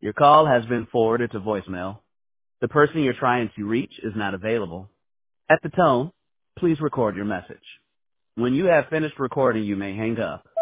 Your call has been forwarded to voicemail. The person you're trying to reach is not available. At the tone, please record your message. When you have finished recording, you may hang up.